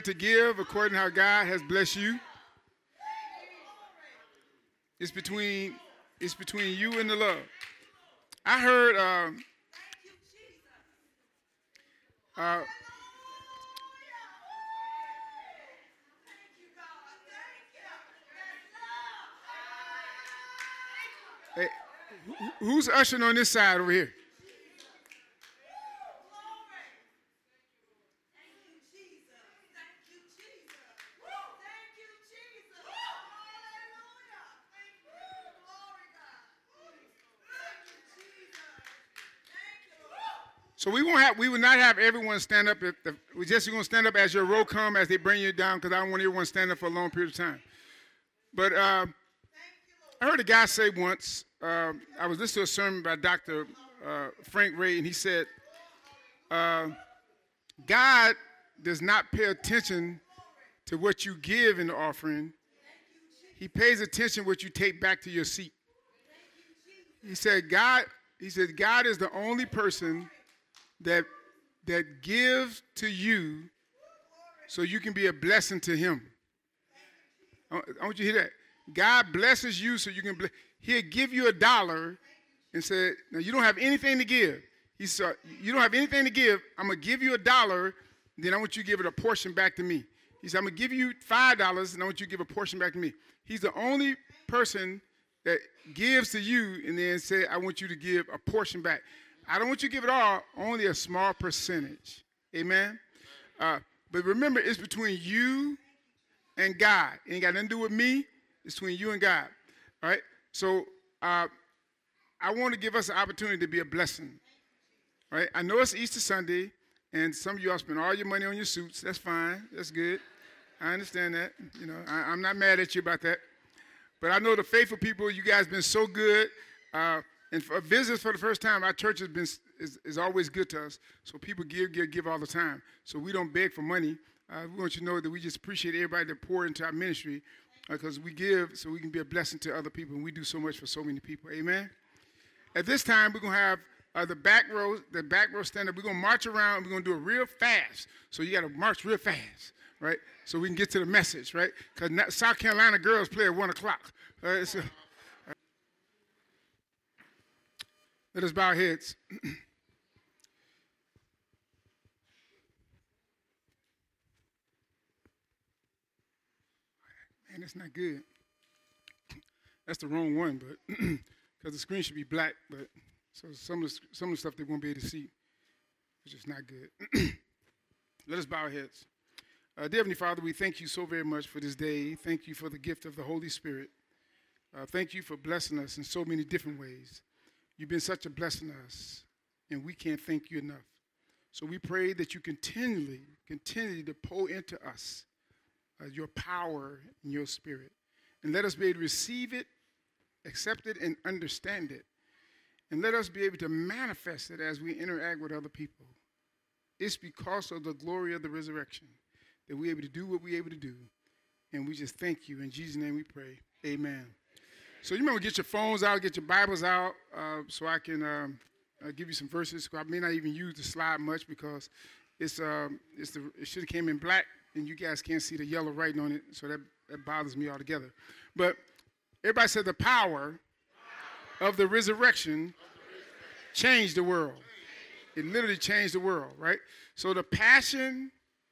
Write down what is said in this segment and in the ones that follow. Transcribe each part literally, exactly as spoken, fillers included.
To give according to how God has blessed you. It's between it's between you and the love. I heard um, uh, hey, who's ushering on this side over here? So we won't have, we will not have everyone stand up. If the, we just going to stand up as your roll come as they bring you down because I don't want everyone to stand up for a long period of time. But uh, I heard a guy say once, uh, I was listening to a sermon by Doctor Uh, Frank Ray, and he said, uh, God does not pay attention to what you give in the offering. He pays attention to what you take back to your seat. He said, God, he said, God is the only person that that gives to you so you can be a blessing to him. I, I want you to hear that. God blesses you so you can bless. He'll give you a dollar and say, now you don't have anything to give. He said, you don't have anything to give. I'm going to give you a dollar, then I want you to give it a portion back to me. He said, I'm going to give you five dollars, and I want you to give a portion back to me. He's the only person that gives to you and then say, I want you to give a portion back. I don't want you to give it all, only a small percentage. Amen? Uh, but remember, it's between you and God. It ain't got nothing to do with me. It's between you and God. All right? So uh, I want to give us an opportunity to be a blessing. All right? I know it's Easter Sunday, and some of y'all spend all your money on your suits. That's fine. That's good. I understand that. You know, I, I'm not mad at you about that. But I know the faithful people, you guys been so good. Uh, And for visitors for the first time, our church has been is, is always good to us. So people give, give, give all the time. So we don't beg for money. Uh, we want you to know that we just appreciate everybody that pour into our ministry because uh, we give so we can be a blessing to other people. And we do so much for so many people. Amen. At this time, we're gonna have uh, the back row, the back row stand up. We're gonna march around. And we're gonna do it real fast. So you got to march real fast, right? So we can get to the message, right? Because South Carolina girls play at one o'clock. Right? So, let us bow our heads. Man, that's not good. That's the wrong one, but because the screen should be black, but so some of the, some of the stuff they won't be able to see, which is not good. Let us bow our heads. Uh, dear Heavenly Father, we thank you so very much for this day. Thank you for the gift of the Holy Spirit. Uh, thank you for blessing us in so many different ways. You've been such a blessing to us, and we can't thank you enough. So we pray that you continually, continually to pour into us uh, your power and your spirit. And let us be able to receive it, accept it, and understand it. And let us be able to manifest it as we interact with other people. It's because of the glory of the resurrection that we're able to do what we're able to do. And we just thank you. In Jesus' name we pray. Amen. So you remember, get your phones out, get your Bibles out, uh, so I can um, uh, give you some verses. I may not even use the slide much because it's um, it's the it should have came in black, and you guys can't see the yellow writing on it, so that, that bothers me altogether. But everybody said the power of the resurrection changed the world. It literally changed the world, right? So the passion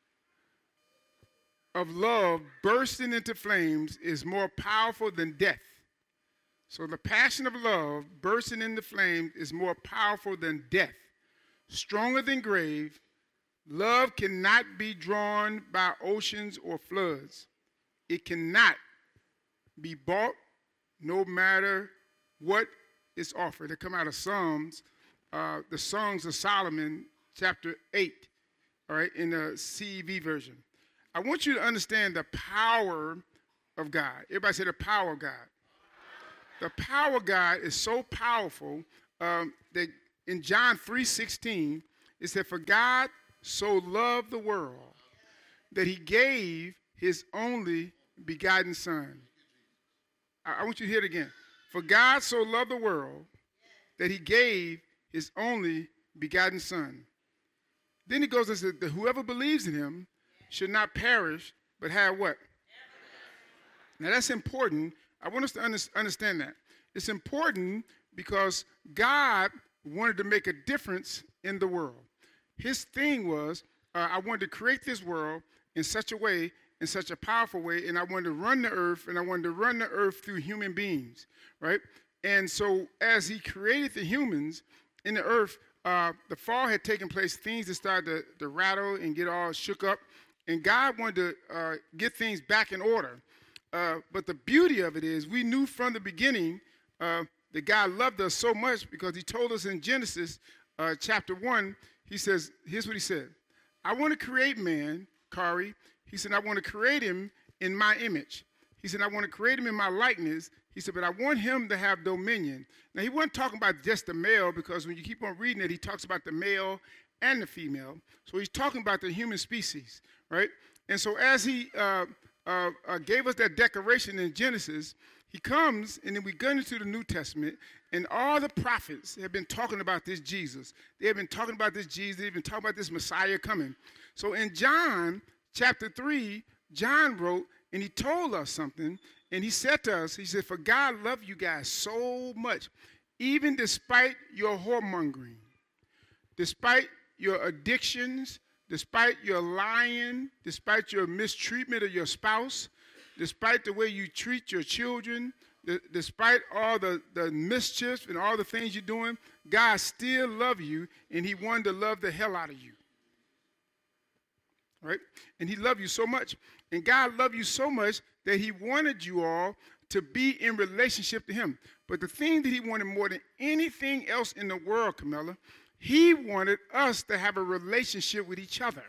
of love bursting into flames is more powerful than death. So the passion of love bursting into flame is more powerful than death, stronger than grave. Love cannot be drawn by oceans or floods. It cannot be bought no matter what is offered. They come out of Psalms, uh, the Songs of Solomon, chapter eight, all right, in the C E V version. I want you to understand the power of God. Everybody say the power of God. The power of God is so powerful um, that in John three sixteen, it said, for God so loved the world that he gave his only begotten son. I, I want you to hear it again. For God so loved the world that he gave his only begotten son. Then he goes and says that whoever believes in him should not perish, but have what? Now that's important. I want us to under, understand that. It's important because God wanted to make a difference in the world. His thing was, uh, I wanted to create this world in such a way, in such a powerful way, and I wanted to run the earth, and I wanted to run the earth through human beings, right? And so as he created the humans in the earth, uh, the fall had taken place, things that started to, to rattle and get all shook up, and God wanted to uh, get things back in order. Uh, but the beauty of it is we knew from the beginning uh, that God loved us so much because he told us in Genesis uh, chapter one, he says, here's what he said. I want to create man, Kari. He said, I want to create him in my image. He said, I want to create him in my likeness. He said, but I want him to have dominion. Now, he wasn't talking about just the male because when you keep on reading it, he talks about the male and the female. So he's talking about the human species, right? And so as he uh, uh, uh, gave us that declaration in Genesis, he comes, and then we go into the New Testament, and all the prophets have been talking about this Jesus. They have been talking about this Jesus. They've been talking about this Messiah coming. So in John chapter three, John wrote, and he told us something, and he said to us, he said, for God loved you guys so much, even despite your whoremongering, despite your addictions, despite your lying, despite your mistreatment of your spouse, despite the way you treat your children, d- despite all the, the mischief and all the things you're doing, God still loves you, and he wanted to love the hell out of you. Right? And he loved you so much. And God loved you so much that he wanted you all to be in relationship to him. But the thing that he wanted more than anything else in the world, Camilla, he wanted us to have a relationship with each other.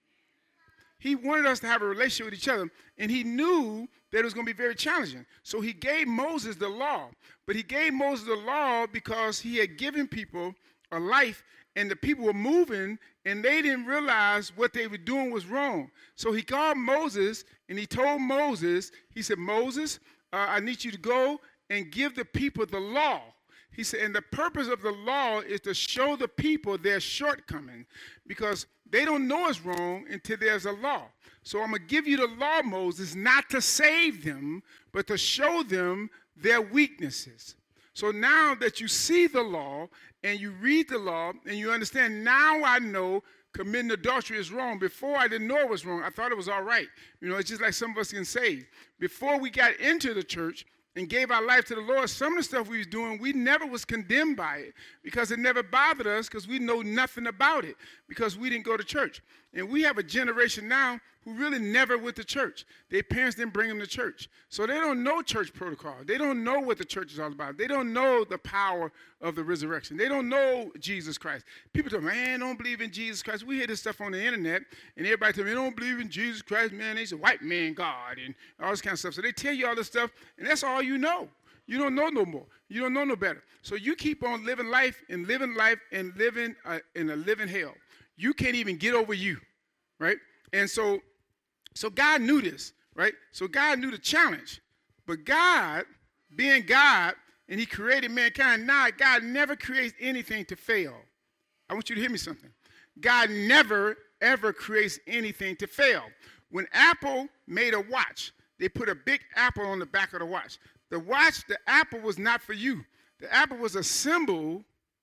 He wanted us to have a relationship with each other, and he knew that it was going to be very challenging. So he gave Moses the law, but he gave Moses the law because he had given people a life, and the people were moving, and they didn't realize what they were doing was wrong. So he called Moses, and he told Moses, he said, Moses, uh, I need you to go and give the people the law. He said, and the purpose of the law is to show the people their shortcoming because they don't know it's wrong until there's a law. So I'm going to give you the law, Moses, not to save them, but to show them their weaknesses. So now that you see the law and you read the law and you understand, now I know committing adultery is wrong. Before I didn't know it was wrong. I thought it was all right. You know, it's just like some of us can say. Before we got into the church and gave our life to the Lord, some of the stuff we was doing, we never was condemned by it because it never bothered us because we know nothing about it because we didn't go to church. And we have a generation now who really never went to church. Their parents didn't bring them to church. So they don't know church protocol. They don't know what the church is all about. They don't know the power of the resurrection. They don't know Jesus Christ. People tell me, man, don't believe in Jesus Christ. We hear this stuff on the internet, and everybody tell me, they don't believe in Jesus Christ, man. He's a white man God, and all this kind of stuff. So they tell you all this stuff, and that's all you know. You don't know no more. You don't know no better. So you keep on living life and living life and living uh, in a living hell. You can't even get over you, right? And so, so God knew this, right? So God knew the challenge. But God, being God, and he created mankind, now God never creates anything to fail. I want you to hear me something. God never, ever creates anything to fail. When Apple made a watch, they put a big apple on the back of the watch. The watch, the apple was not for you. The apple was a symbol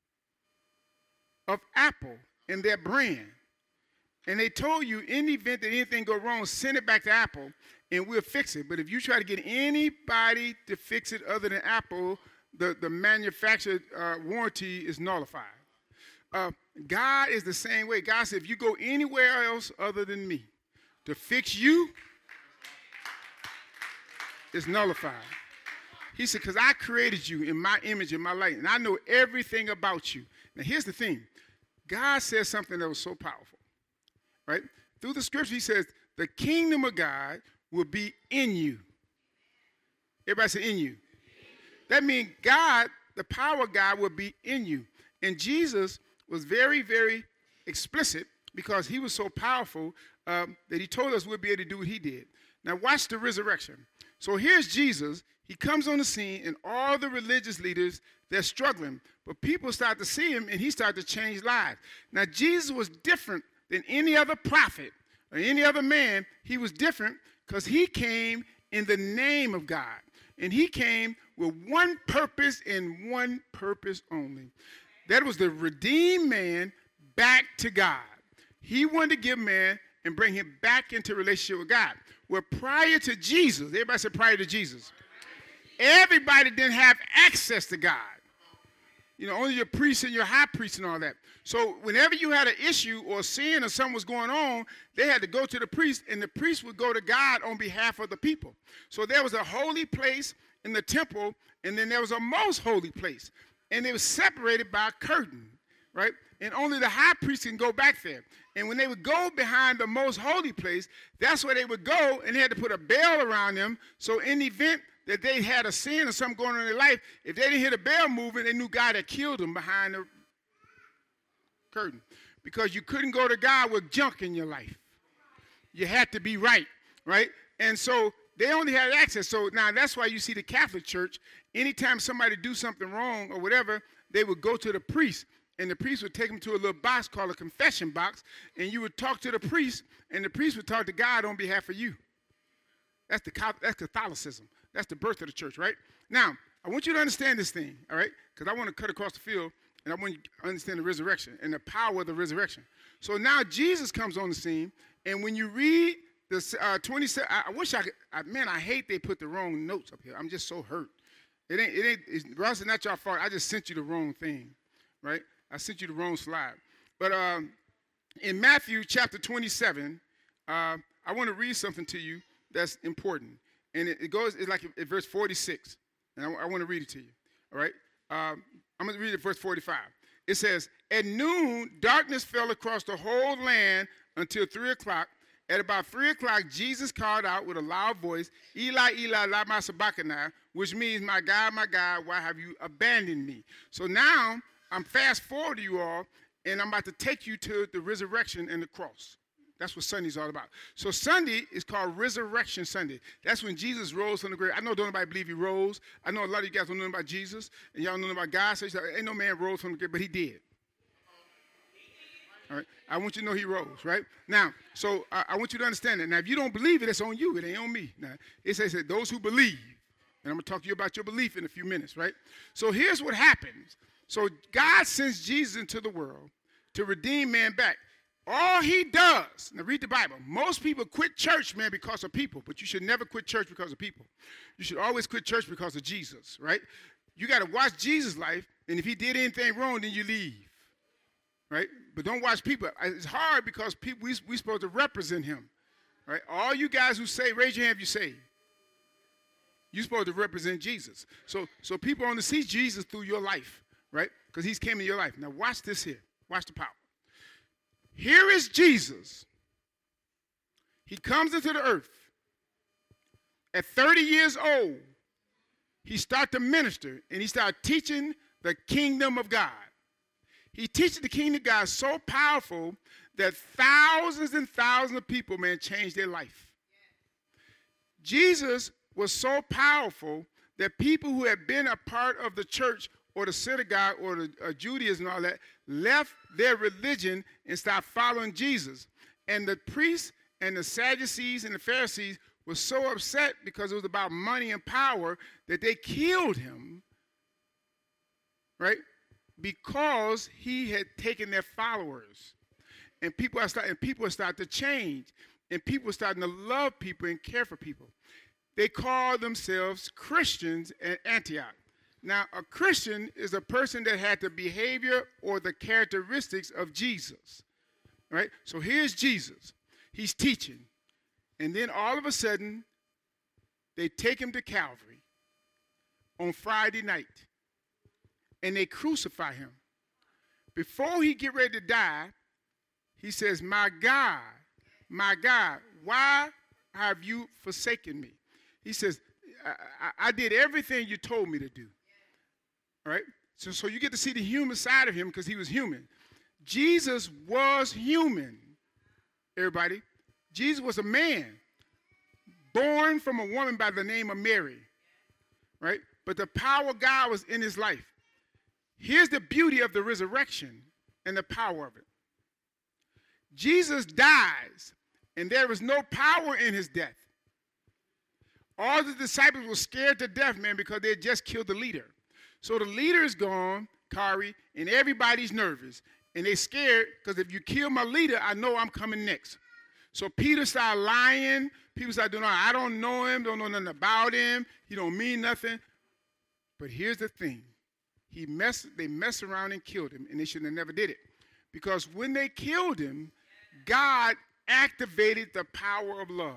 of Apple and their brand. And they told you, in the event that anything go wrong, send it back to Apple, and we'll fix it. But if you try to get anybody to fix it other than Apple, the, the manufacturer uh, warranty is nullified. Uh, God is the same way. God said, if you go anywhere else other than me to fix you, it's nullified. He said, because I created you in my image, in my light, and I know everything about you. Now, here's the thing. God said something that was so powerful, right? Through the scripture, he says, the kingdom of God will be in you. Everybody say in you. That means God, the power of God will be in you. And Jesus was very, very explicit because he was so powerful um, that he told us we'll be able to do what he did. Now, watch the resurrection. So here's Jesus. He comes on the scene, and all the religious leaders, they're struggling. But people start to see him, and he started to change lives. Now, Jesus was different than any other prophet or any other man. He was different because he came in the name of God. And he came with one purpose and one purpose only. That was to redeem man back to God. He wanted to give man and bring him back into relationship with God. Well, prior to Jesus, everybody said prior to Jesus, everybody didn't have access to God. You know, only your priests and your high priests and all that. So whenever you had an issue or sin or something was going on, they had to go to the priest, and the priest would go to God on behalf of the people. So there was a holy place in the temple, and then there was a most holy place. And they were separated by a curtain, right? And only the high priest can go back there. And when they would go behind the most holy place, that's where they would go, and they had to put a bell around them. So in the event that they had a sin or something going on in their life, if they didn't hear the bell moving, they knew God had killed them behind the curtain. Because you couldn't go to God with junk in your life. You had to be right, right? And so they only had access. So now that's why you see the Catholic Church, anytime somebody do something wrong or whatever, they would go to the priest. And the priest would take them to a little box called a confession box, and you would talk to the priest, and the priest would talk to God on behalf of you. That's the that's Catholicism. That's the birth of the church, right? Now, I want you to understand this thing, all right? Because I want to cut across the field, and I want you to understand the resurrection and the power of the resurrection. So now Jesus comes on the scene, and when you read the uh, twenty-seven, I, I wish I could, I, man, I hate they put the wrong notes up here. I'm just so hurt. It ain't, it ain't, it's, Ross, it's not your fault. I just sent you the wrong thing, right? I sent you the wrong slide. But um, in Matthew chapter twenty-seven, uh, I want to read something to you that's important. And it, it goes, it's like at verse forty-six. And I, I want to read it to you. All right? Um, I'm going to read it verse forty-five. It says, at noon, darkness fell across the whole land until three o'clock. At about three o'clock, Jesus called out with a loud voice, Eli, Eli, lama sabachthani, which means, my God, my God, why have you abandoned me? So now, I'm fast forward to you all, and I'm about to take you to the resurrection and the cross. That's what Sunday's all about. So Sunday is called Resurrection Sunday. That's when Jesus rose from the grave. I know don't nobody believe he rose. I know a lot of you guys don't know about Jesus, and y'all know about God. So ain't no man rose from the grave, but he did. All right. I want you to know he rose, right? Now, so I, I want you to understand that. Now, if you don't believe it, it's on you. It ain't on me. Now, it says that those who believe, and I'm going to talk to you about your belief in a few minutes, right? So here's what happens. So God sends Jesus into the world to redeem man back. All he does, now read the Bible. Most people quit church, man, because of people, but you should never quit church because of people. You should always quit church because of Jesus, right? You got to watch Jesus' life, and if he did anything wrong, then you leave, right? But don't watch people. It's hard because people we we supposed to represent him, right? All you guys who say, raise your hand if you say. You're supposed to represent Jesus. So, so people only see Jesus through your life, right? Because he's came in your life. Now watch this here. Watch the power. Here is Jesus. He comes into the earth. At thirty years old, he started to minister, and he started teaching the kingdom of God. He teaches the kingdom of God so powerful that thousands and thousands of people, man, changed their life. Jesus was so powerful that people who had been a part of the church or the synagogue or the uh, Judaism and all that left their religion and started following Jesus. And the priests and the Sadducees and the Pharisees were so upset because it was about money and power that they killed him, right? Because he had taken their followers. And people are starting, and people are starting to change. And people are starting to love people and care for people. They call themselves Christians at Antioch. Now, a Christian is a person that had the behavior or the characteristics of Jesus, right? So here's Jesus. He's teaching. And then all of a sudden, they take him to Calvary on Friday night, and they crucify him. Before he get ready to die, he says, my God, my God, why have you forsaken me? He says, I, I, I did everything you told me to do. All right? So, so you get to see the human side of him because he was human. Jesus was human, everybody. Jesus was a man born from a woman by the name of Mary, right? But the power of God was in his life. Here's the beauty of the resurrection and the power of it. Jesus dies and there was no power in his death. All the disciples were scared to death, man, because they had just killed the leader. So the leader is gone, Kari, and everybody's nervous. And they're scared because if you kill my leader, I know I'm coming next. So Peter started lying. People started doing, I don't know him, don't know nothing about him. He don't mean nothing. But here's the thing. He messed, they messed around and killed him, and they should have never did it. Because when they killed him, God activated the power of love.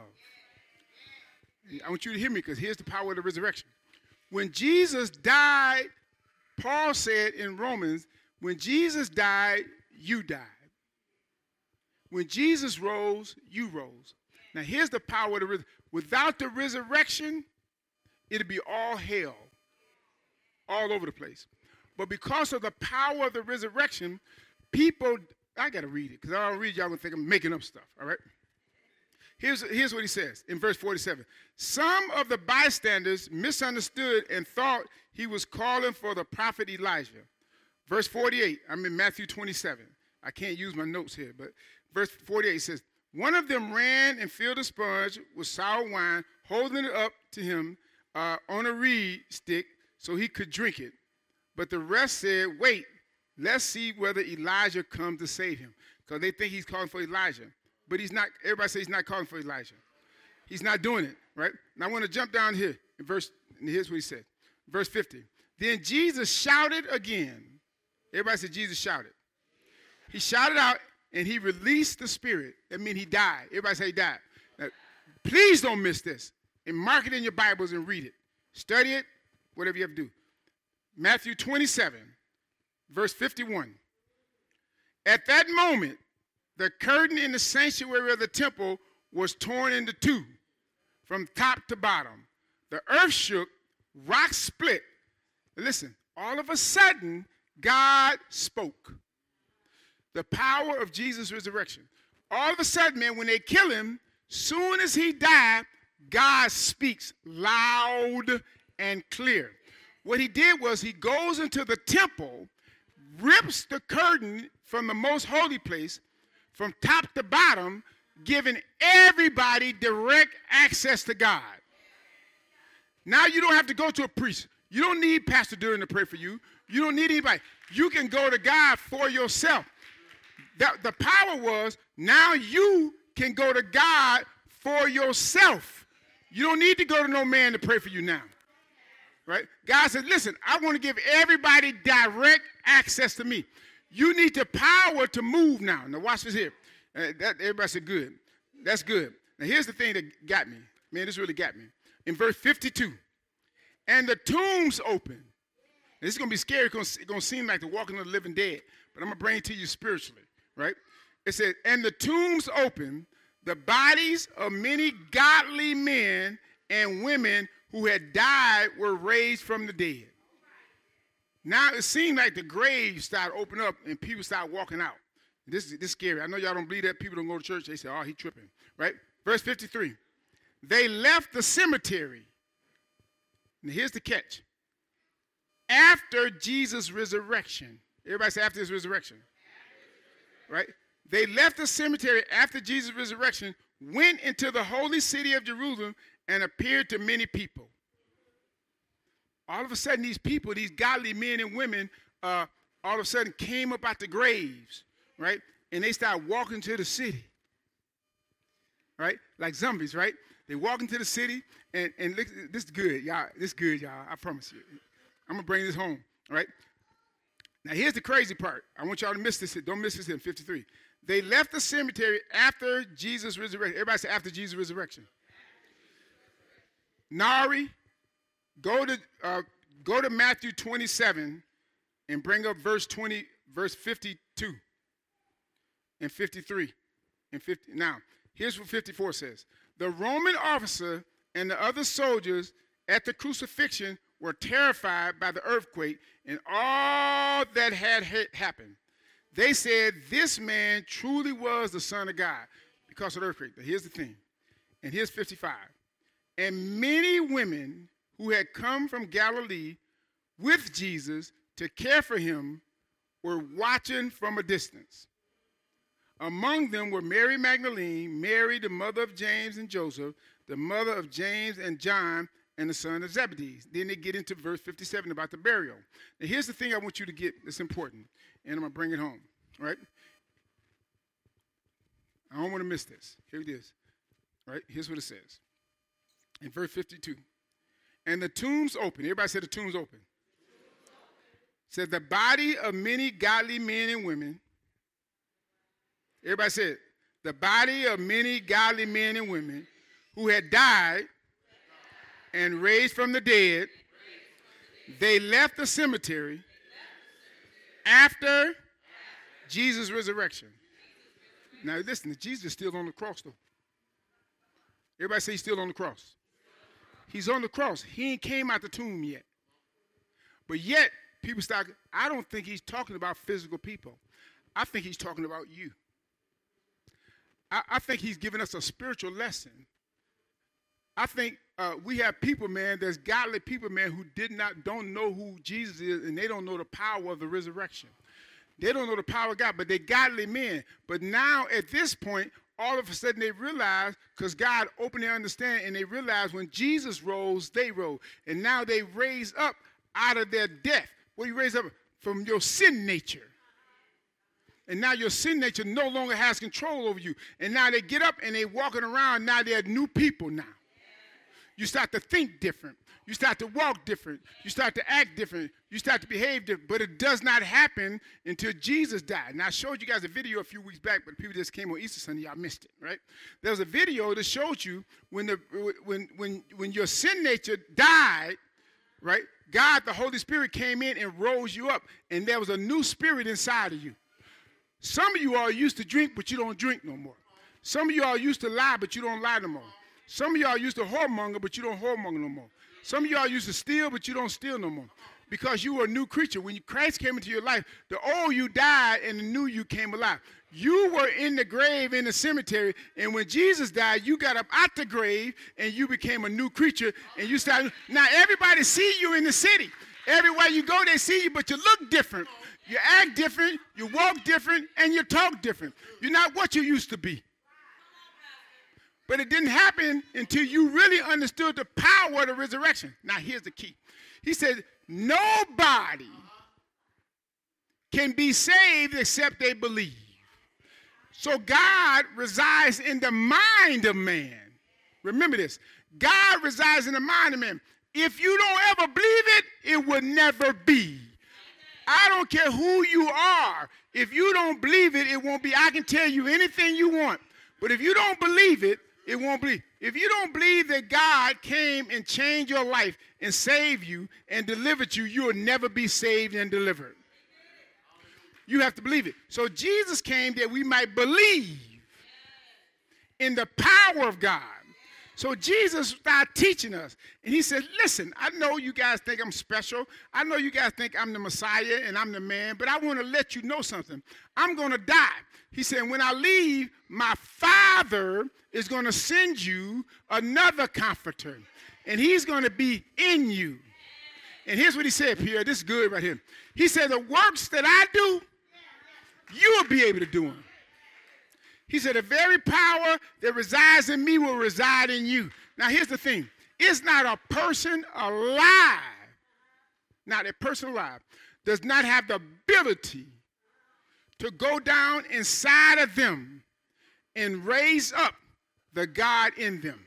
I want you to hear me, because here's the power of the resurrection. When Jesus died, Paul said in Romans, when Jesus died, you died. When Jesus rose, you rose. Now here's the power of the resurrection. Without the resurrection, it'd be all hell, all over the place. But because of the power of the resurrection, people, I got to read it, because I don't read, y'all going to think I'm making up stuff, all right? Here's, here's what he says in verse forty-seven. Some of the bystanders misunderstood and thought he was calling for the prophet Elijah. Verse forty-eight, I'm in Matthew twenty-seven. I can't use my notes here, but verse forty-eight says, one of them ran and filled a sponge with sour wine, holding it up to him uh, on a reed stick so he could drink it. But the rest said, wait, let's see whether Elijah comes to save him. Because they think he's calling for Elijah. But he's not, everybody says he's not calling for Elijah. He's not doing it, right? Now I want to jump down here in verse, and here's what he said. Verse fifty. Then Jesus shouted again. Everybody said Jesus shouted. He shouted out and he released the spirit. That means he died. Everybody say he died. Now, please don't miss this. And mark it in your Bibles and read it. Study it, whatever you have to do. Matthew twenty-seven, verse fifty-one. At that moment, the curtain in the sanctuary of the temple was torn into two, from top to bottom. The earth shook, rocks split. Listen, all of a sudden, God spoke. The power of Jesus' resurrection. All of a sudden, man, when they kill him, soon as he died, God speaks loud and clear. What he did was he goes into the temple, rips the curtain from the most holy place, from top to bottom, giving everybody direct access to God. Now you don't have to go to a priest. You don't need Pastor Duran to pray for you. You don't need anybody. You can go to God for yourself. The, the power was, now you can go to God for yourself. You don't need to go to no man to pray for you now. Right? God said, listen, I want to give everybody direct access to me. You need the power to move now. Now watch this here. Uh, that, everybody said good. That's good. Now here's the thing that got me. Man, this really got me. In verse fifty-two, and the tombs opened. This is going to be scary because it's going to seem like the walking of the living dead, but I'm going to bring it to you spiritually, right? It said, and the tombs opened, the bodies of many godly men and women who had died were raised from the dead. Now it seemed like the graves started opening up and people started walking out. This is, this is scary. I know y'all don't believe that. People don't go to church. They say, oh, he tripping, right? Verse fifty-three. They left the cemetery. And here's the catch. After Jesus' resurrection. Everybody say after his resurrection. Right? They left the cemetery after Jesus' resurrection, went into the holy city of Jerusalem, and appeared to many people. All of a sudden, these people, these godly men and women, uh, all of a sudden came up out the graves, right? And they started walking to the city, right? Like zombies, right? They walk into the city, and, and look, this is good, y'all. This is good, y'all. I promise you. I'm going to bring this home, all right? Now, here's the crazy part. I want y'all to miss this. Don't miss this in fifty-three. They left the cemetery after Jesus' resurrection. Everybody say after Jesus' resurrection. Nari, go to uh, go to Matthew twenty-seven and bring up verse twenty, verse fifty-two and fifty-three and fifty. Now, here's what fifty-four says. The Roman officer and the other soldiers at the crucifixion were terrified by the earthquake and all that had ha- happened. They said this man truly was the Son of God because of the earthquake. But here's the thing. And here's fifty-five. And many women who had come from Galilee with Jesus to care for him were watching from a distance. Among them were Mary Magdalene, Mary, the mother of James and Joseph, the mother of James and John, and the son of Zebedee. Then they get into verse fifty-seven about the burial. Now, here's the thing I want you to get that's important, and I'm going to bring it home, right? I don't want to miss this. Here it is, right? Here's what it says in verse fifty-two. And the tombs open. Everybody said the tombs open. Said the body of many godly men and women. Everybody said the body of many godly men and women who had died and raised from the dead. They left the cemetery after Jesus' resurrection. Now listen, Jesus is still on the cross though. Everybody say he's still on the cross. He's on the cross. He ain't came out the tomb yet. But yet, people start, I don't think he's talking about physical people. I think he's talking about you. I, I think he's giving us a spiritual lesson. I think uh, we have people, man, there's godly people, man, who did not, don't know who Jesus is, and they don't know the power of the resurrection. They don't know the power of God, but they're godly men. But now, at this point, all of a sudden they realize, because God opened their understanding, and they realize when Jesus rose, they rose. And now they raise up out of their death. What do you raise up? From your sin nature. And now your sin nature no longer has control over you. And now they get up and they walking around. Now they're new people now. You start to think different. You start to walk different. You start to act different. You start to behave different. But it does not happen until Jesus died. Now, I showed you guys a video a few weeks back, but people just came on Easter Sunday. Y'all missed it, right? There was a video that showed you when, the, when, when, when your sin nature died, right? God, the Holy Spirit, came in and rose you up. And there was a new spirit inside of you. Some of you all used to drink, but you don't drink no more. Some of you all used to lie, but you don't lie no more. Some of y'all used to whoremonger, but you don't whoremonger no more. Some of y'all used to steal, but you don't steal no more. Because you were a new creature. When Christ came into your life, the old you died and the new you came alive. You were in the grave in the cemetery, and when Jesus died, you got up out the grave and you became a new creature, and you started. Now everybody see you in the city. Everywhere you go, they see you, but you look different. You act different, you walk different, and you talk different. You're not what you used to be. But it didn't happen until you really understood the power of the resurrection. Now, here's the key. He said, nobody can be saved except they believe. So God resides in the mind of man. Remember this. God resides in the mind of man. If you don't ever believe it, it will never be. I don't care who you are. If you don't believe it, it won't be. I can tell you anything you want. But if you don't believe it, it won't believe. If you don't believe that God came and changed your life and saved you and delivered you, you will never be saved and delivered. You have to believe it. So Jesus came that we might believe in the power of God. So Jesus started teaching us. And he said, listen, I know you guys think I'm special. I know you guys think I'm the Messiah and I'm the man, but I want to let you know something. I'm going to die. He said, when I leave, my Father is going to send you another comforter, and he's going to be in you. And here's what he said, Pierre. This is good right here. He said, the works that I do, you will be able to do them. He said, the very power that resides in me will reside in you. Now, here's the thing. It's not a person alive, not a person alive, does not have the ability to go down inside of them and raise up the God in them.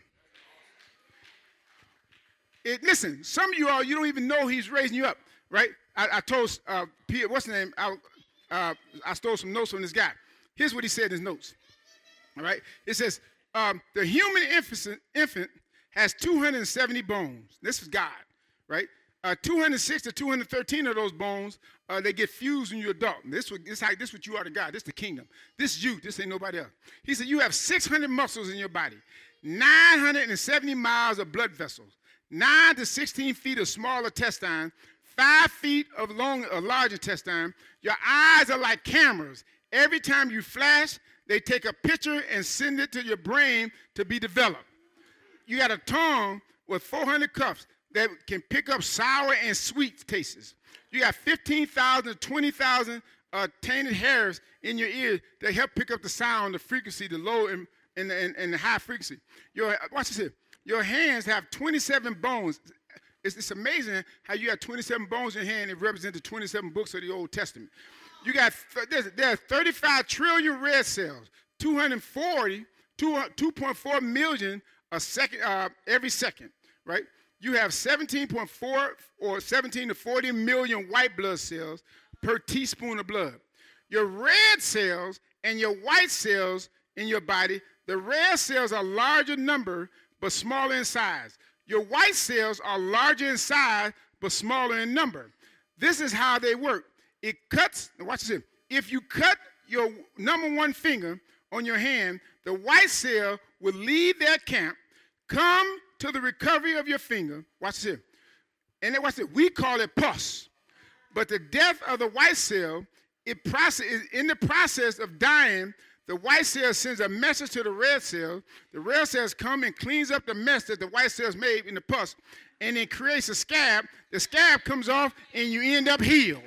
It, listen, some of you all, you don't even know he's raising you up, right? I, I told uh, Peter, what's the name? I, uh, I stole some notes from this guy. Here's what he said in his notes, all right? It says, um, the human infant, infant has two hundred seventy bones. This is God, right? Uh, two hundred six to two hundred thirteen of those bones, uh, they get fused when you're adult. This, this, how, this what you are to God. This is the kingdom. This is you. This ain't nobody else. He said you have six hundred muscles in your body, nine hundred seventy miles of blood vessels, nine to sixteen feet of small intestine, five feet of long, of large intestine. Your eyes are like cameras. Every time you flash, they take a picture and send it to your brain to be developed. You got a tongue with four hundred cups that can pick up sour and sweet tastes. You got fifteen thousand to twenty thousand uh, tainted hairs in your ear that help pick up the sound, the frequency, the low and, and, and, and the high frequency. Your, watch this here. Your hands have twenty-seven bones. It's, it's amazing how you have twenty-seven bones in your hand. It represents the twenty-seven books of the Old Testament. You got, there are thirty-five trillion red cells, two hundred forty, two point four million a second, uh, every second, right? You have seventeen point four or seventeen to forty million white blood cells per teaspoon of blood. Your red cells and your white cells in your body, the red cells are larger number but smaller in size. Your white cells are larger in size but smaller in number. This is how they work. It cuts, watch this. If you cut your number one finger on your hand, the white cell will leave their camp, come to the recovery of your finger. Watch this. And then watch this. We call it pus. But the death of the white cell, it process, in the process of dying, the white cell sends a message to the red cell. The red cells come and cleans up the mess that the white cells made in the pus, and it creates a scab. The scab comes off, and you end up healed.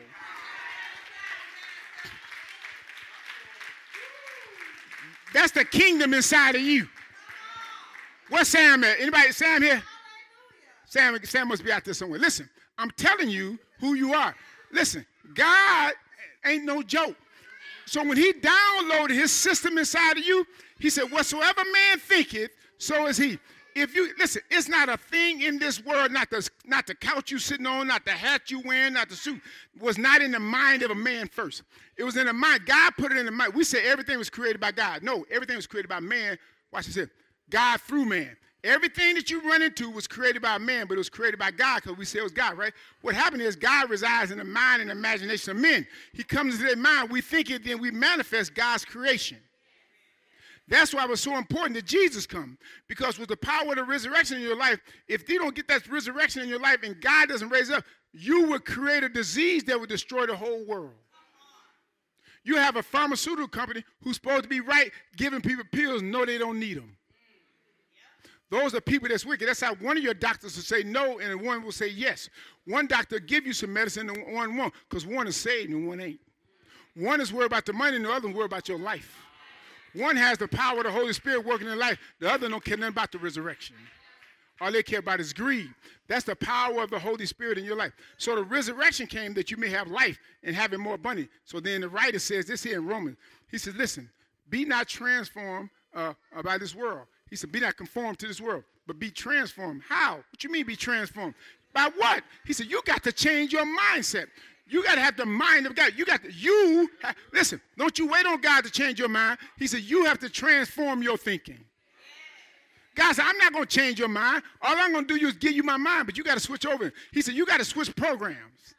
That's the kingdom inside of you. Where's Sam at? Anybody? Sam here? Sam, Sam must be out there somewhere. Listen, I'm telling you who you are. Listen, God ain't no joke. So when he downloaded his system inside of you, he said, whatsoever man thinketh, so is he. If you, listen, it's not a thing in this world, not the, not the couch you sitting on, not the hat you wearing, not the suit, was not in the mind of a man first. It was in the mind. God put it in the mind. We say everything was created by God. No, everything was created by man. Watch this here. God through man. Everything that you run into was created by man, but it was created by God because we say it was God, right? What happened is God resides in the mind and imagination of men. He comes into their mind. We think it, then we manifest God's creation. That's why it was so important that Jesus come. Because with the power of the resurrection in your life, if you don't get that resurrection in your life and God doesn't raise up, you will create a disease that will destroy the whole world. You have a pharmaceutical company who's supposed to be right, giving people pills, no, they don't need them. Those are people that's wicked. That's how one of your doctors will say no and one will say yes. One doctor will give you some medicine and one won't because one is saved and one ain't. One is worried about the money and the other is worried about your life. One has the power of the Holy Spirit working in life. The other don't care nothing about the resurrection. All they care about is greed. That's the power of the Holy Spirit in your life. So the resurrection came that you may have life and have it more abundant. So then the writer says this here in Romans. He says, listen, be not transformed uh, by this world. He said, be not conformed to this world, but be transformed. How? What you mean be transformed? By what? He said, you got to change your mindset. You got to have the mind of God. You got to, you, have, listen, don't you wait on God to change your mind. He said, you have to transform your thinking. God said, I'm not going to change your mind. All I'm going to do is give you my mind, but you got to switch over. He said, you got to switch programs.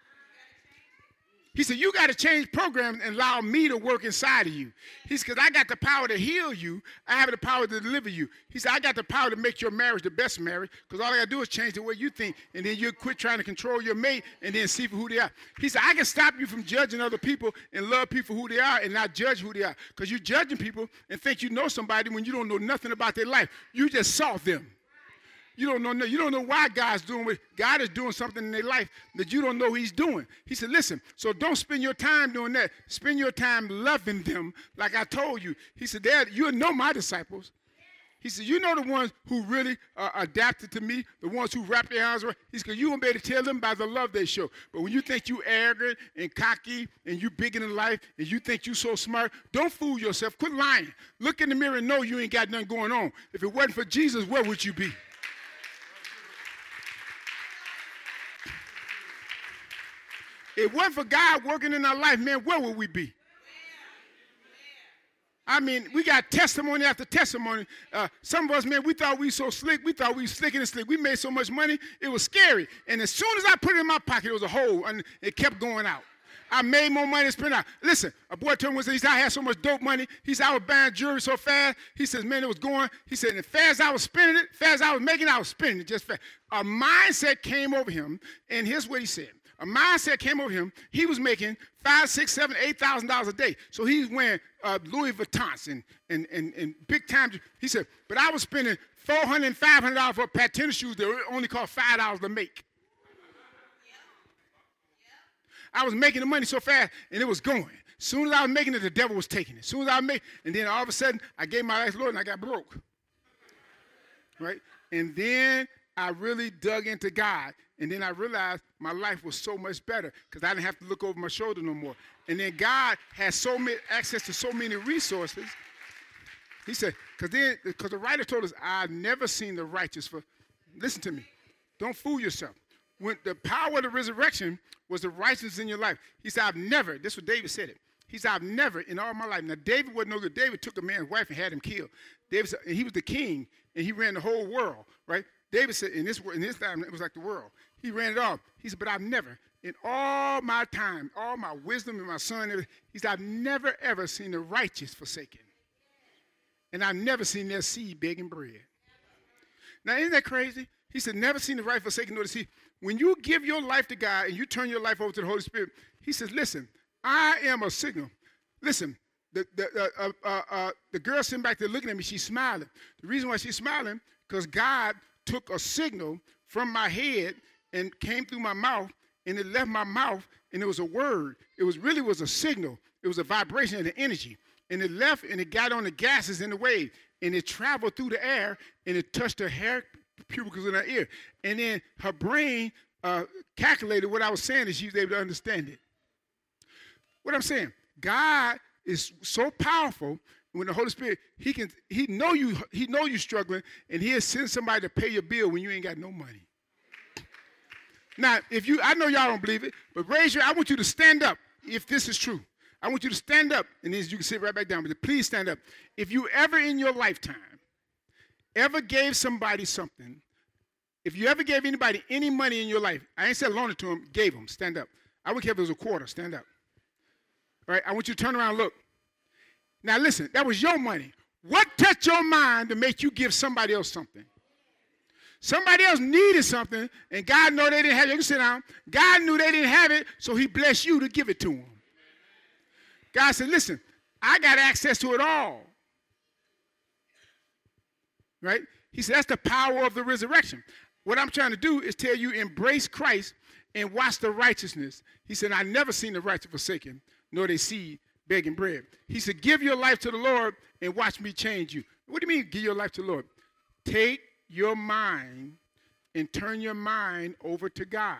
He said, you got to change programs and allow me to work inside of you. He said, because I got the power to heal you. I have the power to deliver you. He said, I got the power to make your marriage the best marriage because all I got to do is change the way you think, and then you quit trying to control your mate and then see for who they are. He said, I can stop you from judging other people and love people who they are and not judge who they are because you're judging people and think you know somebody when you don't know nothing about their life. You just saw them. You don't know, you don't know why God's doing what God is doing something in their life that you don't know he's doing. He said, listen, so don't spend your time doing that. Spend your time loving them like I told you. He said, Dad, you'll know my disciples. He said, you know the ones who really uh, adapted to me, the ones who wrap their arms around. He said, you won't be able to tell them by the love they show. But when you think you arrogant and cocky and you bigger than life and you think you so smart, don't fool yourself. Quit lying. Look in the mirror and know you ain't got nothing going on. If it wasn't for Jesus, where would you be? If it wasn't for God working in our life, man, where would we be? I mean, we got testimony after testimony. Uh, some of us, man, we thought we were so slick. We thought we were slick and slick. We made so much money, it was scary. And as soon as I put it in my pocket, it was a hole, and it kept going out. I made more money than spent out. Listen, a boy told me, he said, I had so much dope money. He said, I was buying jewelry so fast. He says, man, it was going. He said, as fast as I was spending it, fast as I was making it, I was spending it just fast. A mindset came over him, and here's what he said. A mindset came over him. He was making five, six, seven, eight thousand dollars a day. So he's wearing uh, Louis Vuittons and, and, and, and big time. He said, but I was spending four hundred dollars, five hundred dollars for a pair of tennis shoes that only cost five dollars to make. I was making the money so fast, and it was going. As soon as I was making it, the devil was taking it. As soon as I made, and then all of a sudden, I gave my life to the Lord and I got broke. Right? And then I really dug into God. And then I realized my life was so much better because I didn't have to look over my shoulder no more. And then God has so many access to so many resources. He said, because then, because the writer told us, I've never seen the righteous for, listen to me, don't fool yourself. When the power of the resurrection was the righteousness in your life. He said, I've never, this is what David said it. He said, I've never in all my life. Now, David wasn't no good. David took a man's wife and had him killed. David said, and he was the king, and he ran the whole world, right? David said, in this, in this time, it was like the world. He ran it all. He said, but I've never, in all my time, all my wisdom and my son, he said, I've never, ever seen the righteous forsaken. And I've never seen their seed begging bread. Now, isn't that crazy? He said, never seen the right forsaken nor the seed. When you give your life to God and you turn your life over to the Holy Spirit, he says, listen, I am a signal. Listen, the, the, uh, uh, uh, the girl sitting back there looking at me, she's smiling. The reason why she's smiling, because God took a signal from my head and came through my mouth, and it left my mouth, and it was a word. It was really was a signal. It was a vibration of the energy. And it left, and it got on the gases in the wave, and it traveled through the air, and it touched her hair pupils in her ear. And then her brain uh, calculated what I was saying, and she was able to understand it. What I'm saying, God is so powerful. When the Holy Spirit, he can, he know you, he know you struggling, and he'll send somebody to pay your bill when you ain't got no money. Now, if you, I know y'all don't believe it, but raise your, I want you to stand up if this is true. I want you to stand up, and then you can sit right back down, but please stand up. If you ever in your lifetime ever gave somebody something, if you ever gave anybody any money in your life, I ain't said loan it to them, gave them, stand up. I wouldn't care if it was a quarter, stand up. All right, I want you to turn around and look. Now listen, that was your money. What touched your mind to make you give somebody else something? Somebody else needed something, and God knew they didn't have it. You can sit down. God knew they didn't have it, so he blessed you to give it to them. God said, listen, I got access to it all. Right? He said, that's the power of the resurrection. What I'm trying to do is tell you, embrace Christ and watch the righteousness. He said, I've never seen the righteous forsaken, nor they seed begging bread. He said, give your life to the Lord and watch me change you. What do you mean, give your life to the Lord? Take your mind and turn your mind over to God.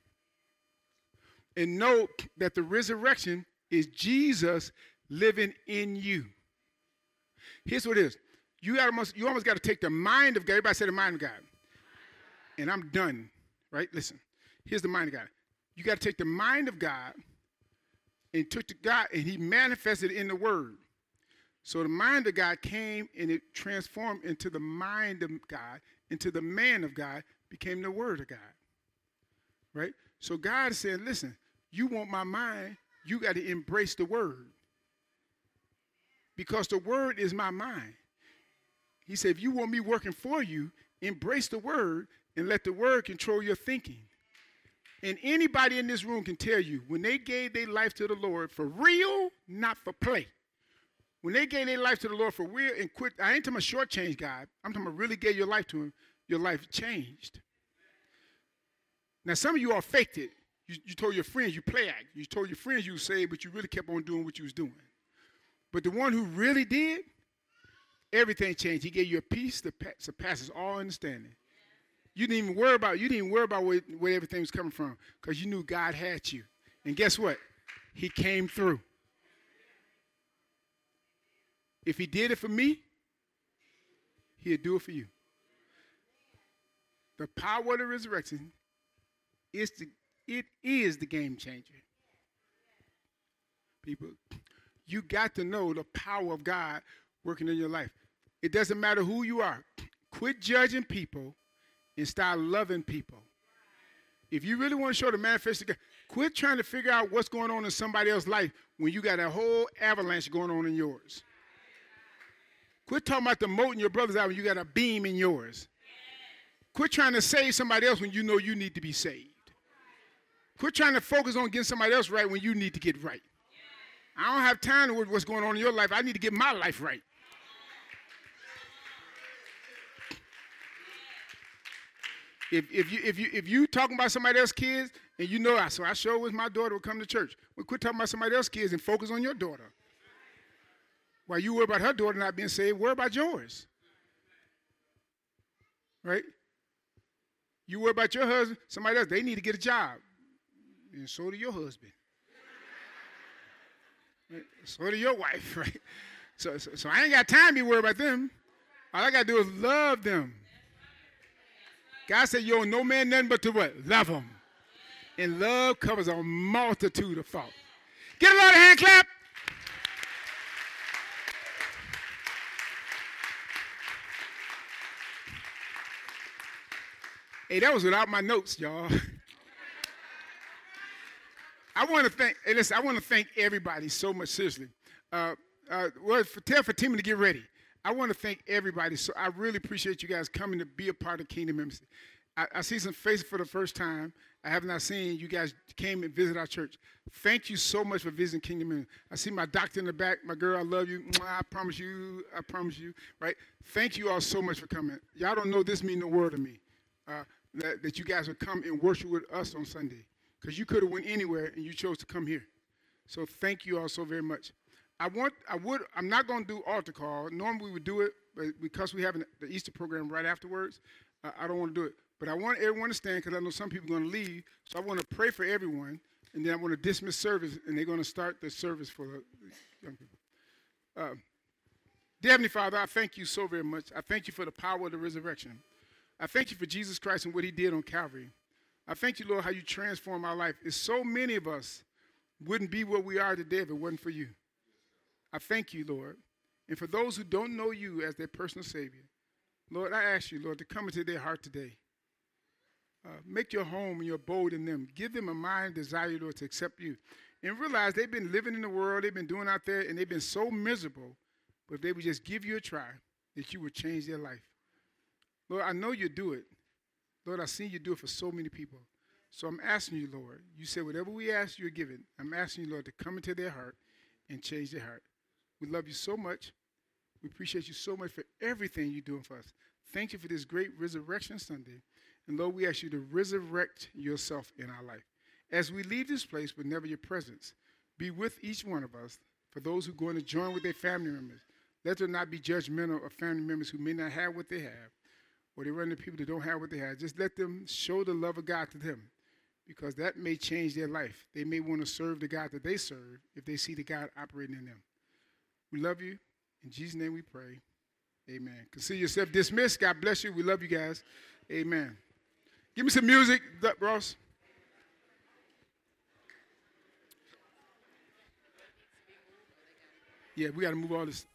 And know that the resurrection is Jesus living in you. Here's what it is. You, gotta almost, you almost got to take the mind of God. Everybody say the mind of God. And I'm done, right? Listen, here's the mind of God. You got to take the mind of God and took to God, and he manifested in the word. So the mind of God came, and it transformed into the mind of God, into the man of God, became the word of God, right? So God is saying, listen, you want my mind, you got to embrace the word, because the word is my mind. He said, if you want me working for you, embrace the word and let the word control your thinking. And anybody in this room can tell you, when they gave their life to the Lord for real, not for play. When they gave their life to the Lord for real and quit, I ain't talking about shortchange God. I'm talking about really gave your life to him, your life changed. Now, some of you all faked it. You, you told your friends you play act. You told your friends you were saved, but you really kept on doing what you was doing. But the one who really did, everything changed. He gave you a peace that surpasses all understanding. You didn't even worry about, you didn't even worry about where, where everything was coming from, because you knew God had you. And guess what? He came through. If he did it for me, he'll do it for you. The power of the resurrection is the, it is the game changer. People, you got to know the power of God working in your life. It doesn't matter who you are. Quit judging people and start loving people. If you really want to show the manifestation of God, quit trying to figure out what's going on in somebody else's life when you got a whole avalanche going on in yours. Quit talking about the moat in your brother's eye when you got a beam in yours. Quit trying to save somebody else when you know you need to be saved. Quit trying to focus on getting somebody else right when you need to get right. I don't have time to worry what's going on in your life. I need to get my life right. If, if you if you if you talking about somebody else's kids And you know, I so I sure wish my daughter would come to church. Well, quit talking about somebody else's kids and focus on your daughter. While you worry about her daughter not being saved, worry about yours. Right? You worry about your husband, somebody else, they need to get a job. And so do your husband. Right? So do your wife, right? So, so, so I ain't got time to be worried about them. All I got to do is love them. God said, you owe no man nothing but to what? Love them. And love covers a multitude of faults. Get a lot of hand clap. Hey, that was without my notes, y'all. I want to thank, hey, listen, I want to thank everybody so much, seriously. Uh, uh, well, for, tell Fatima to get ready. I want to thank everybody. So I really appreciate you guys coming to be a part of Kingdom Ministry. I, I see some faces for the first time. I have not seen you guys came and visit our church. Thank you so much for visiting Kingdom Ministry. I see my doctor in the back. My girl, I love you. I promise you. I promise you. Right? Thank you all so much for coming. Y'all don't know this means the world to me. Uh, that, that you guys would come and worship with us on Sunday. Because you could have went anywhere and you chose to come here. So thank you all so very much. I want, I would, I'm not going to do altar call. Normally we would do it, but because we have an, the Easter program right afterwards, uh, I don't want to do it. But I want everyone to stand because I know some people are going to leave. So I want to pray for everyone, and then I want to dismiss service, and they're going to start the service for the young people. Uh, Dear Heavenly Father, I thank you so very much. I thank you for the power of the resurrection. I thank you for Jesus Christ and what he did on Calvary. I thank you, Lord, how you transformed our life. It's so many of us wouldn't be where we are today if it wasn't for you. I thank you, Lord. And for those who don't know you as their personal Savior, Lord, I ask you, Lord, to come into their heart today. Uh, make your home and your abode in them. Give them a mind desire, Lord, to accept you. And realize they've been living in the world, they've been doing out there, and they've been so miserable. But if they would just give you a try, that you would change their life. Lord, I know you do it. Lord, I've seen you do it for so many people. So I'm asking you, Lord, you said whatever we ask, you're giving. I'm asking you, Lord, to come into their heart and change their heart. We love you so much. We appreciate you so much for everything you're doing for us. Thank you for this great Resurrection Sunday. And Lord, we ask you to resurrect yourself in our life. As we leave this place, but never your presence, be with each one of us. For those who are going to join with their family members, let them not be judgmental of family members who may not have what they have, or they run into people that don't have what they have. Just let them show the love of God to them, because that may change their life. They may want to serve the God that they serve if they see the God operating in them. We love you. In Jesus' name we pray. Amen. Consider yourself dismissed. God bless you. We love you guys. Amen. Give me some music, Ross. Yeah, we got to move all this.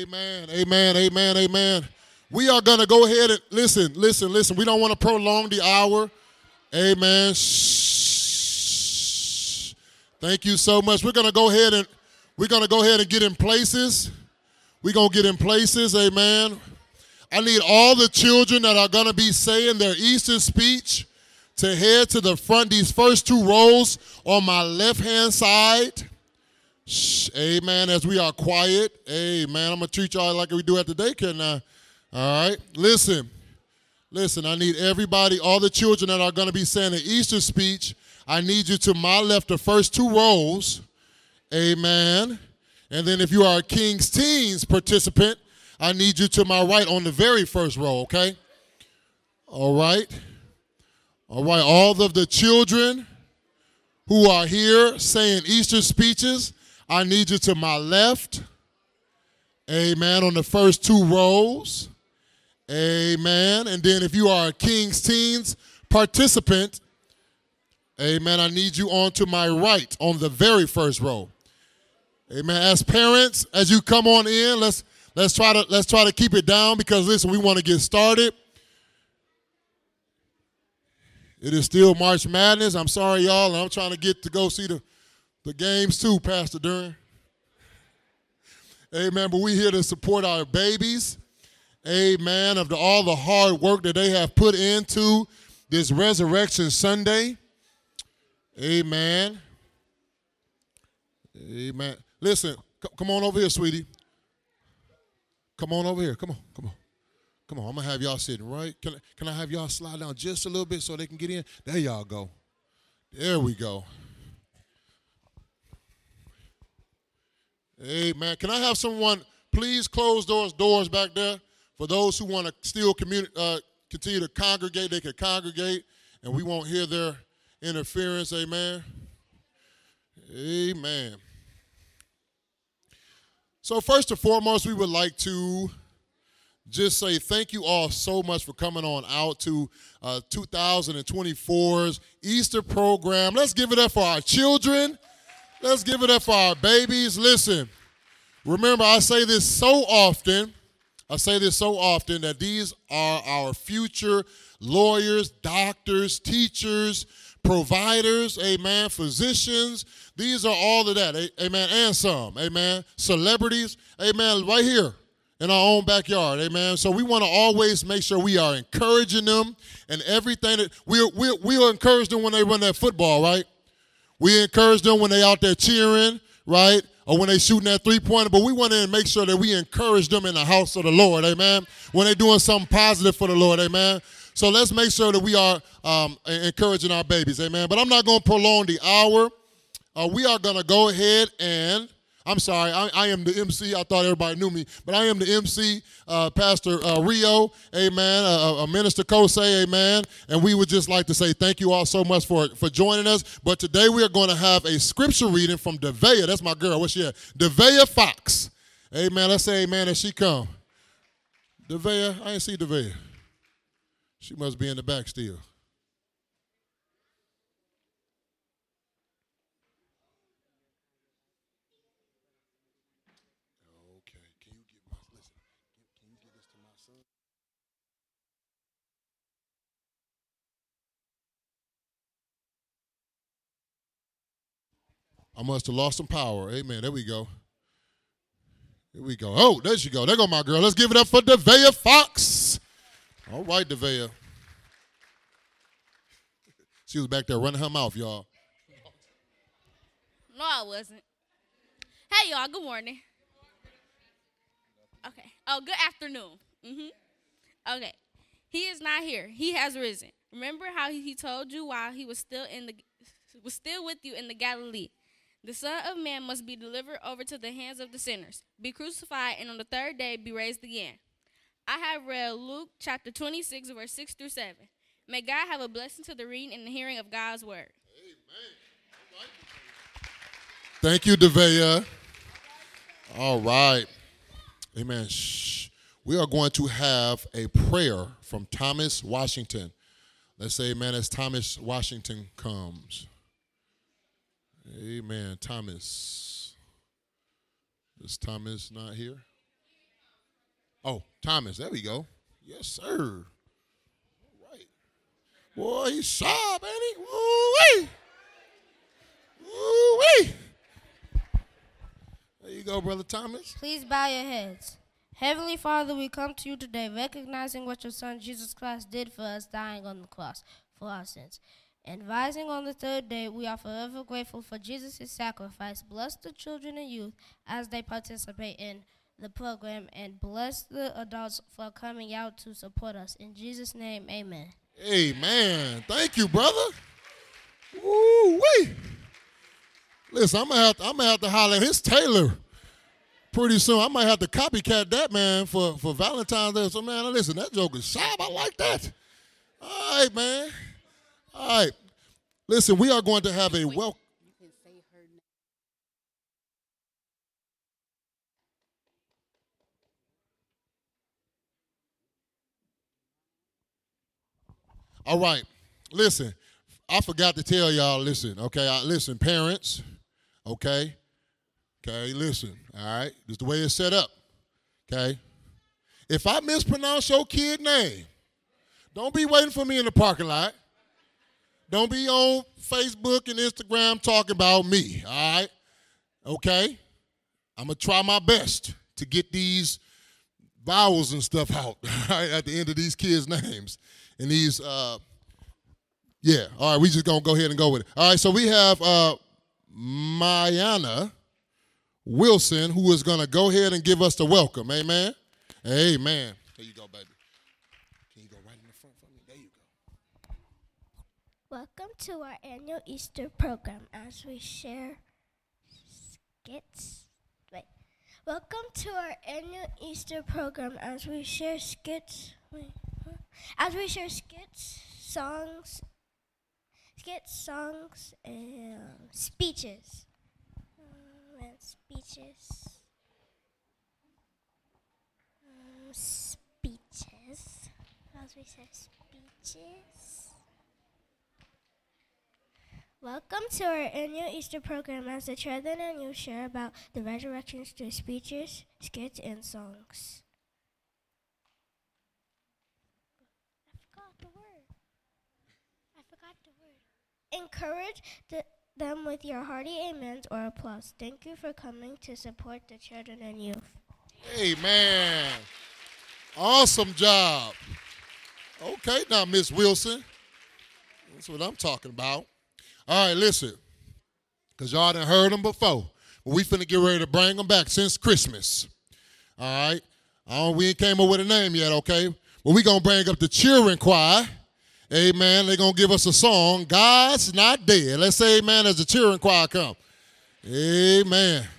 Amen, amen, amen, amen. We are going to go ahead and listen, listen, listen. We don't want to prolong the hour. Amen. Shh. Thank you so much. We're going to go ahead and we're going to go ahead and get in places. We're going to get in places. Amen. I need all the children that are going to be saying their Easter speech to head to the front, these first two rows on my left-hand side. Shh, amen, as we are quiet. Amen. I'm going to treat y'all like we do at the daycare now. All right. Listen. Listen, I need everybody, all the children that are going to be saying an Easter speech, I need you to my left, the first two rows. Amen. And then if you are a King's Teens participant, I need you to my right on the very first row, okay? All right. All right, all of the children who are here saying Easter speeches, I need you to my left. Amen, on the first two rows. Amen. And then if you are a King's Teens participant, amen, I need you on to my right on the very first row. Amen. As parents, as you come on in, let's let's try to let's try to keep it down because listen, we want to get started. It is still March Madness. I'm sorry, y'all, and I'm trying to get to go see the, the games too, Pastor Duran. Amen. But we're here to support our babies. Amen. Of the, all the hard work that they have put into this Resurrection Sunday. Amen. Amen. Listen, c- come on over here, sweetie. Come on over here. Come on, come on. Come on, I'm going to have y'all sitting right. Can I, can I have y'all slide down just a little bit so they can get in? There y'all go. There we go. Amen. Can I have someone please close those doors back there? For those who want to still communi- uh, continue to congregate, they can congregate, and we won't hear their interference. Amen. Amen. So first and foremost, we would like to just say thank you all so much for coming on out to uh, two thousand twenty-four's Easter program. Let's give it up for our children. Let's give it up for our babies. Listen, remember I say this so often. I say this so often that these are our future lawyers, doctors, teachers, providers, amen, physicians. These are all of that, amen, and some, amen, celebrities, amen, right here in our own backyard, amen. So we want to always make sure we are encouraging them and everything. That we we we'll encourage them when they run that football, right? We encourage them when they out there cheering, right? Or when they shooting that three-pointer, but we want to make sure that we encourage them in the house of the Lord, amen? When they're doing something positive for the Lord, amen? So let's make sure that we are um, encouraging our babies, amen? But I'm not going to prolong the hour. Uh, we are going to go ahead and, I'm sorry, I, I am the M C. I thought everybody knew me, but I am the M C, uh, Pastor uh, Rio, amen, uh, uh, Minister Kosei, amen. And we would just like to say thank you all so much for, for joining us. But today we are going to have a scripture reading from Devea. That's my girl. What's she at? Devea Fox. Amen. Let's say amen as she come. Devea, I ain't see Devea. She must be in the back still. I must have lost some power. Amen. There we go. Here we go. Oh, there she go. There go my girl. Let's give it up for Devea Fox. All right, Devea. She was back there running her mouth, y'all. No, I wasn't. Hey, y'all. Good morning. Okay. Oh, good afternoon. Mm-hmm. Okay. He is not here. He has risen. Remember how he told you while he was still in the was still with you in the Galilee. The Son of Man must be delivered over to the hands of the sinners, be crucified, and on the third day be raised again. I have read Luke chapter twenty-six, verse six through seven. May God have a blessing to the reading and the hearing of God's word. Amen. Thank you, Devea. All right. Amen. Shh. We are going to have a prayer from Thomas Washington. Let's say amen as Thomas Washington comes. Amen. Thomas. Is Thomas not here? Oh, Thomas, there we go. Yes, sir. All right. Boy, he's sharp, ain't he? Woo-wee. Woo-wee. There you go, Brother Thomas. Please bow your heads. Heavenly Father, we come to you today recognizing what your Son Jesus Christ did for us, dying on the cross for our sins. And rising on the third day, we are forever grateful for Jesus' sacrifice. Bless the children and youth as they participate in the program, and bless the adults for coming out to support us. In Jesus' name, amen. Amen. Thank you, brother. Woo-wee. Listen, I'm gonna have to, I'm gonna have to holler at his tailor pretty soon. I might have to copycat that, man, for, for Valentine's Day. So, man, listen, that joke is sharp. I like that. All right, man. All right. Listen, we are going to have a welcome. All right. Listen, I forgot to tell y'all, listen, okay? I, listen, parents, okay? Okay, listen, all right? This is the way it's set up, okay? If I mispronounce your kid name, don't be waiting for me in the parking lot. Don't be on Facebook and Instagram talking about me, all right? Okay? I'm going to try my best to get these vowels and stuff out all right, at the end of these kids' names. And these, uh, yeah, all right, we just going to go ahead and go with it. All right, so we have uh, Mayana Wilson, who is going to go ahead and give us the welcome. Amen? Amen. There you go, baby. Can you go right in the front for me? There you go. Welcome to our annual Easter program as we share skits. Wait. Welcome to our annual Easter program as we share skits. Wait. As we share skits, songs, skits, songs, and um, speeches. Um, and speeches. Um, speeches. As we share speeches. Welcome to our annual Easter program as the children and youth share about the resurrections through speeches, skits, and songs. The word. I forgot the word. Encourage the, them with your hearty amens or applause. Thank you for coming to support the children and youth. Amen. Awesome job. Okay, now, Miss Wilson. That's what I'm talking about. All right, listen, because y'all done heard them before. But we finna get ready to bring them back since Christmas. All right? I don't, we ain't came up with a name yet, okay? Well, we're going to bring up the cheering choir. Amen. They're going to give us a song, God's Not Dead. Let's say amen as the cheering choir come. Amen.